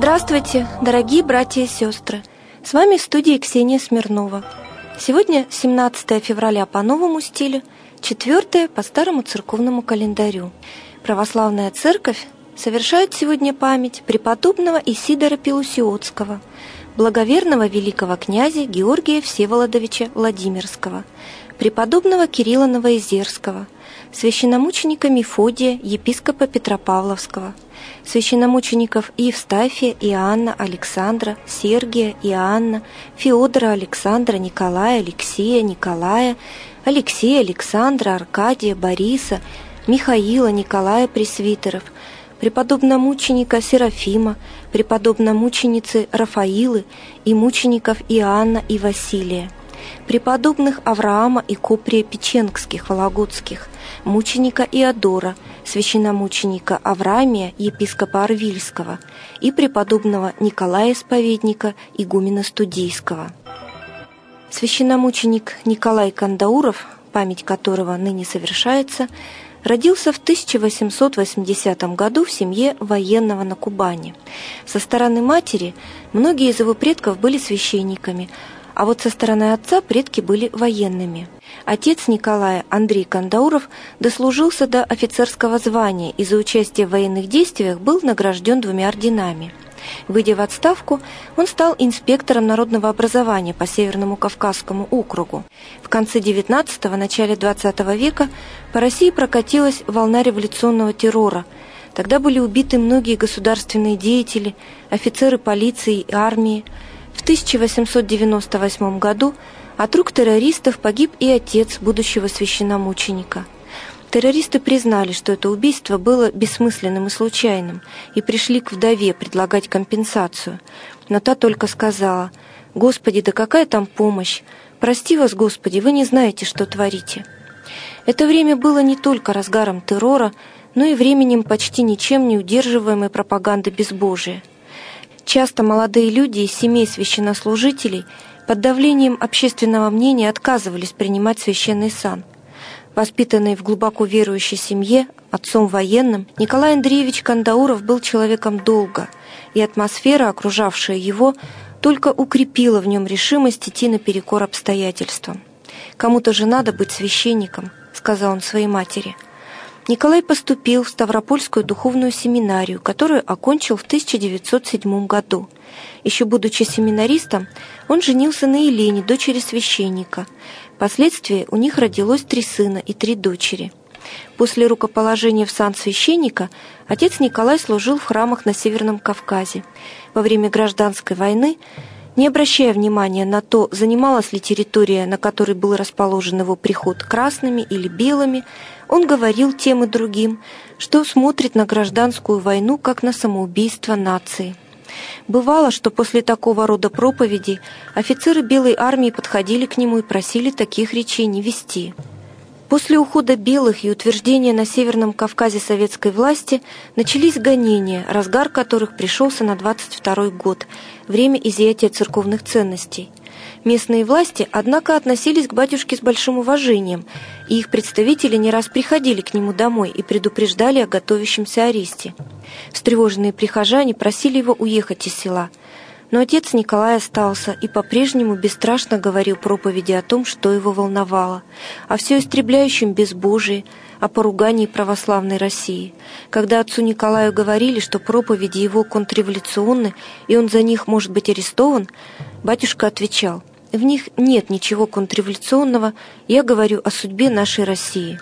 Здравствуйте, дорогие братья и сестры! С вами в студии Ксения Смирнова. Сегодня 17 февраля по новому стилю, 4 по старому церковному календарю. Православная церковь совершает сегодня память преподобного Исидора Пелусиотского, благоверного великого князя Георгия Всеволодовича Владимирского, преподобного Кирилла Новоизерского, священномученика Мефодия, епископа Петропавловского, священномучеников Евстафия, Иоанна, Александра, Сергия, Иоанна, Феодора, Александра, Николая, Алексея, Николая, Алексея, Александра, Аркадия, Бориса, Михаила, Николая Пресвитеров, преподобномученика Серафима, преподобномученицы Рафаилы и мучеников Иоанна и Василия, преподобных Авраама и Коприя Печенгских, Вологодских, мученика Иодора, священномученика Авраамия, епископа Арвильского, и преподобного Николая Исповедника, игумена Студийского. Священномученик Николай Кандауров, память которого ныне совершается, родился в 1880 году в семье военного на Кубани. Со стороны матери многие из его предков были священниками, а вот со стороны отца предки были военными. Отец Николая, Андрей Кандауров, дослужился до офицерского звания и за участие в военных действиях был награжден 2 орденами. Выйдя в отставку, он стал инспектором народного образования по Северному Кавказскому округу. В конце XIX – начале XX века по России прокатилась волна революционного террора. Тогда были убиты многие государственные деятели, офицеры полиции и армии. В 1898 году от рук террористов погиб и отец будущего священномученика. Террористы признали, что это убийство было бессмысленным и случайным, и пришли к вдове предлагать компенсацию. Но та только сказала: «Господи, да какая там помощь? Прости вас, Господи, вы не знаете, что творите». Это время было не только разгаром террора, но и временем почти ничем не удерживаемой пропаганды безбожия. Часто молодые люди из семей священнослужителей под давлением общественного мнения отказывались принимать священный сан. Воспитанный в глубоко верующей семье, отцом военным, Николай Андреевич Кандауров был человеком долга, и атмосфера, окружавшая его, только укрепила в нем решимость идти наперекор обстоятельствам. «Кому-то же надо быть священником», — сказал он своей матери. Николай поступил в Ставропольскую духовную семинарию, которую окончил в 1907 году. Еще будучи семинаристом, он женился на Елене, дочери священника. Впоследствии у них родилось 3 сына и 3 дочери. После рукоположения в сан священника отец Николай служил в храмах на Северном Кавказе. Во время гражданской войны, не обращая внимания на то, занималась ли территория, на которой был расположен его приход, красными или белыми, он говорил тем и другим, что смотрит на гражданскую войну как на самоубийство нации. Бывало, что после такого рода проповедей офицеры Белой армии подходили к нему и просили таких речей не вести. После ухода белых и утверждения на Северном Кавказе советской власти начались гонения, разгар которых пришелся на 22-й год, время изъятия церковных ценностей. Местные власти, однако, относились к батюшке с большим уважением, и их представители не раз приходили к нему домой и предупреждали о готовящемся аресте. Встревоженные прихожане просили его уехать из села, но отец Николай остался и по-прежнему бесстрашно говорил проповеди о том, что его волновало, о все истребляющем безбожии, о поругании православной России. Когда отцу Николаю говорили, что проповеди его контрреволюционны, и он за них может быть арестован, батюшка отвечал: «В них нет ничего контрреволюционного, я говорю о судьбе нашей России».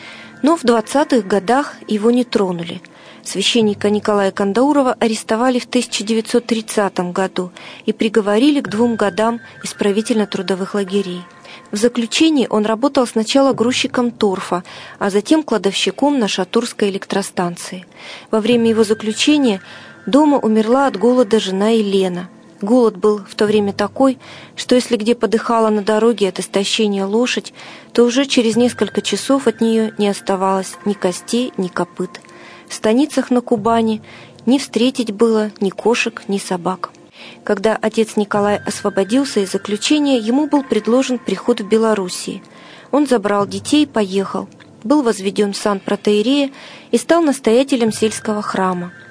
Но в 20-х годах его не тронули. Священника Николая Кандаурова арестовали в 1930 году и приговорили к 2 годам исправительно-трудовых лагерей. В заключении он работал сначала грузчиком торфа, а затем кладовщиком на Шатурской электростанции. Во время его заключения дома умерла от голода жена Елена. Голод был в то время такой, что если где подыхала на дороге от истощения лошадь, то уже через несколько часов от нее не оставалось ни костей, ни копыт. В станицах на Кубани не встретить было ни кошек, ни собак. Когда отец Николай освободился из заключения, ему был предложен приход в Белоруссию. Он забрал детей и поехал. Был возведен в сан протоиерея и стал настоятелем сельского храма.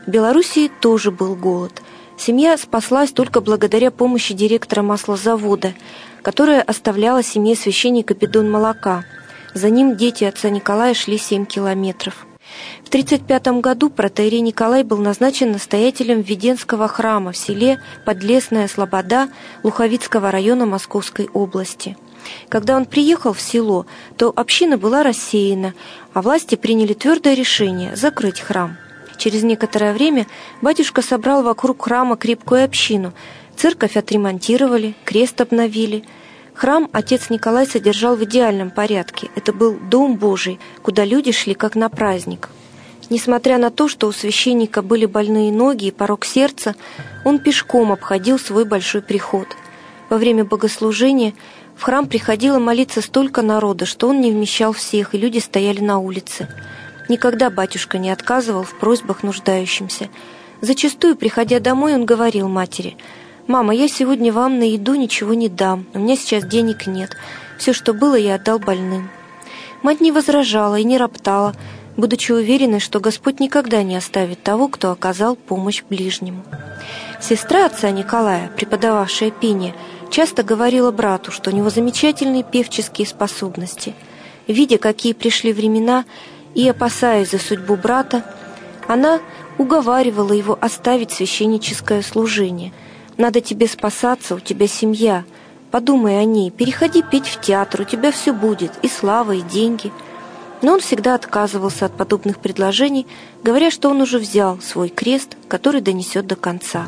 В Белоруссии тоже был голод. Семья спаслась только благодаря помощи директора маслозавода, которая оставляла семье священника бидон молока. За ним дети отца Николая шли 7 километров. В 1935 году протоиерей Николай был назначен настоятелем Введенского храма в селе Подлесная Слобода Луховицкого района Московской области. Когда он приехал в село, то община была рассеяна, а власти приняли твердое решение закрыть храм. Через некоторое время батюшка собрал вокруг храма крепкую общину. Церковь отремонтировали, крест обновили. Храм отец Николай содержал в идеальном порядке. Это был дом Божий, куда люди шли как на праздник. Несмотря на то, что у священника были больные ноги и порок сердца, он пешком обходил свой большой приход. Во время богослужения в храм приходило молиться столько народа, что он не вмещал всех, и люди стояли на улице. Никогда батюшка не отказывал в просьбах нуждающимся. Зачастую, приходя домой, он говорил матери: «Мама, я сегодня вам на еду ничего не дам, у меня сейчас денег нет. Все, что было, я отдал больным». Мать не возражала и не роптала, будучи уверенной, что Господь никогда не оставит того, кто оказал помощь ближнему. Сестра отца Николая, преподававшая пение, часто говорила брату, что у него замечательные певческие способности. Видя, какие пришли времена, и опасаясь за судьбу брата, она уговаривала его оставить священническое служение. «Надо тебе спасаться, у тебя семья. Подумай о ней, переходи петь в театр, у тебя все будет, и слава, и деньги». Но он всегда отказывался от подобных предложений, говоря, что он уже взял свой крест, который донесет до конца.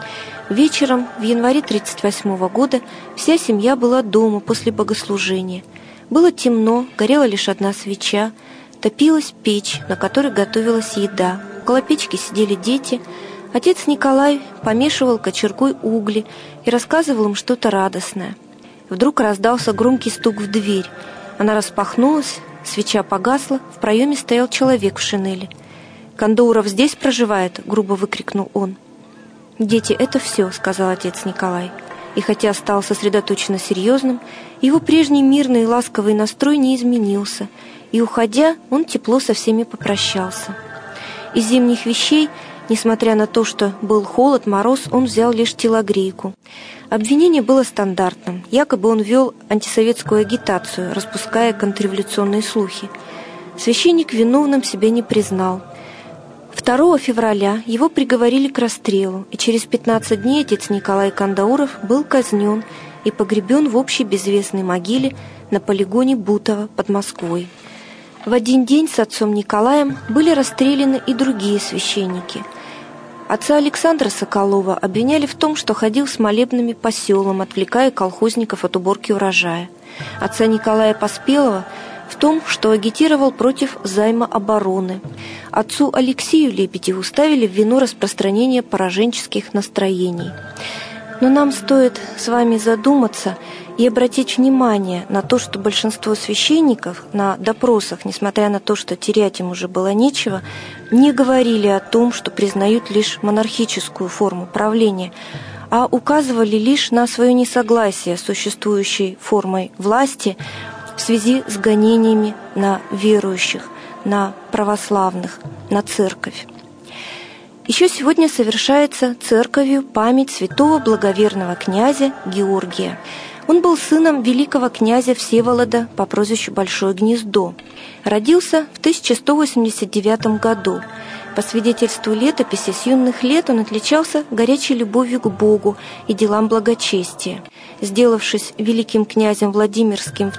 Вечером, в январе 1938 года, вся семья была дома после богослужения. Было темно, горела лишь одна свеча, топилась печь, на которой готовилась еда. Около печки сидели дети. Отец Николай помешивал кочергой угли и рассказывал им что-то радостное. Вдруг раздался громкий стук в дверь. Она распахнулась, свеча погасла, в проеме стоял человек в шинели. «Кандауров здесь проживает?» — грубо выкрикнул он. «Дети, это все», — сказал отец Николай. И хотя стал сосредоточенно серьезным, его прежний мирный и ласковый настрой не изменился, и, уходя, он тепло со всеми попрощался. Из зимних вещей, несмотря на то, что был холод, мороз, он взял лишь телогрейку. Обвинение было стандартным. Якобы он вел антисоветскую агитацию, распуская контрреволюционные слухи. Священник виновным себя не признал. 2 февраля его приговорили к расстрелу, и через 15 дней отец Николай Кандауров был казнен и погребен в общей безвестной могиле на полигоне Бутово под Москвой. В один день с отцом Николаем были расстреляны и другие священники. Отца Александра Соколова обвиняли в том, что ходил с молебными по селам, отвлекая колхозников от уборки урожая. Отца Николая Поспелого в том, что агитировал против займа обороны. Отцу Алексею Лебедеву ставили в вину распространение пораженческих настроений. Но нам стоит с вами задуматься и обратить внимание на то, что большинство священников на допросах, несмотря на то, что терять им уже было нечего, не говорили о том, что признают лишь монархическую форму правления, а указывали лишь на свое несогласие с существующей формой власти в связи с гонениями на верующих, на православных, на церковь. Еще сегодня совершается церковью память святого благоверного князя Георгия. Он был сыном великого князя Всеволода по прозвищу Большое Гнездо. Родился в 1189 году. По свидетельству летописи, с юных лет он отличался горячей любовью к Богу и делам благочестия. Сделавшись великим князем Владимирским в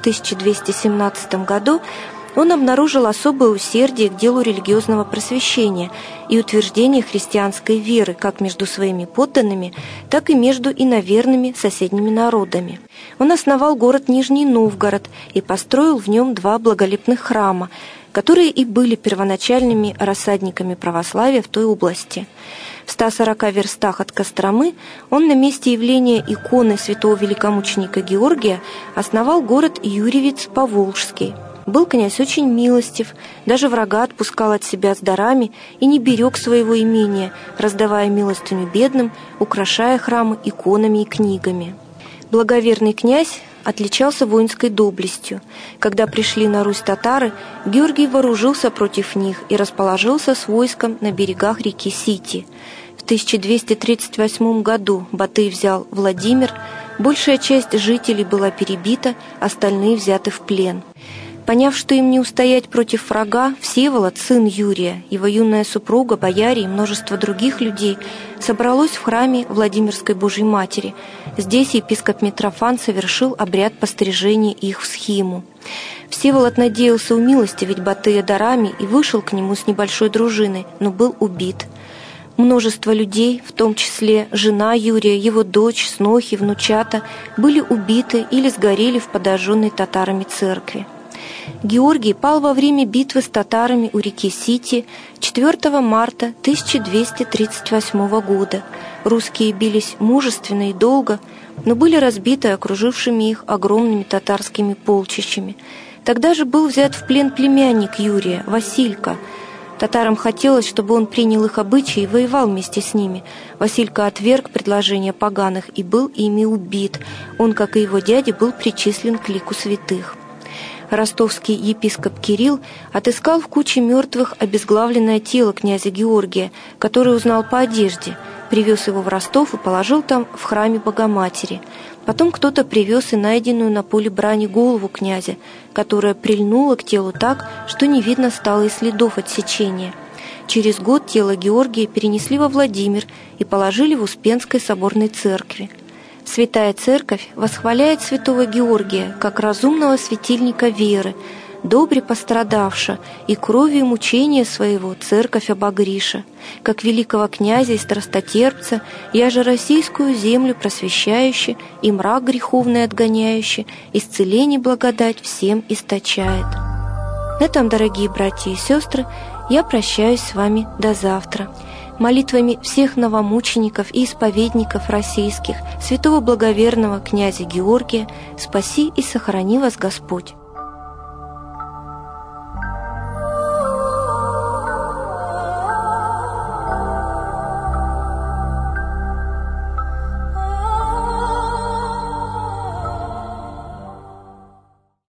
1217 году, он обнаружил особое усердие к делу религиозного просвещения и утверждения христианской веры как между своими подданными, так и между иноверными соседними народами. Он основал город Нижний Новгород и построил в нем 2 благолепных храма, которые и были первоначальными рассадниками православия в той области. В 140 верстах от Костромы он на месте явления иконы святого великомученика Георгия основал город Юрьевец-Поволжский. Был князь очень милостив, даже врага отпускал от себя с дарами и не берег своего имения, раздавая милостыню бедным, украшая храмы иконами и книгами. Благоверный князь отличался воинской доблестью. Когда пришли на Русь татары, Георгий вооружился против них и расположился с войском на берегах реки Сити. В 1238 году Батый взял Владимир, большая часть жителей была перебита, остальные взяты в плен. Поняв, что им не устоять против врага, Всеволод, сын Юрия, его юная супруга, бояре и множество других людей собралось в храме Владимирской Божьей Матери. Здесь епископ Митрофан совершил обряд пострижения их в схиму. Всеволод надеялся умилостивить Батыя дарами и вышел к нему с небольшой дружиной, но был убит. Множество людей, в том числе жена Юрия, его дочь, снохи, внучата, были убиты или сгорели в подожженной татарами церкви. Георгий пал во время битвы с татарами у реки Сити 4 марта 1238 года. Русские бились мужественно и долго, но были разбиты окружившими их огромными татарскими полчищами. Тогда же был взят в плен племянник Юрия, Василька. Татарам хотелось, чтобы он принял их обычаи и воевал вместе с ними. Василька отверг предложение поганых и был ими убит. Он, как и его дядя, был причислен к лику святых. Ростовский епископ Кирилл отыскал в куче мертвых обезглавленное тело князя Георгия, который узнал по одежде, привез его в Ростов и положил там в храме Богоматери. Потом кто-то привез и найденную на поле брани голову князя, которая прильнула к телу так, что не видно стало и следов отсечения. Через год тело Георгия перенесли во Владимир и положили в Успенской соборной церкви. Святая Церковь восхваляет святого Георгия как разумного светильника веры, добре пострадавша и кровью мучения своего Церковь обогриша, как великого князя и страстотерпца, яже российскую землю просвещающий и мрак греховный отгоняющий, исцеление благодать всем источает. На этом, дорогие братья и сестры, я прощаюсь с вами до завтра. Молитвами всех новомучеников и исповедников российских, святого благоверного князя Георгия, спаси и сохрани вас Господь.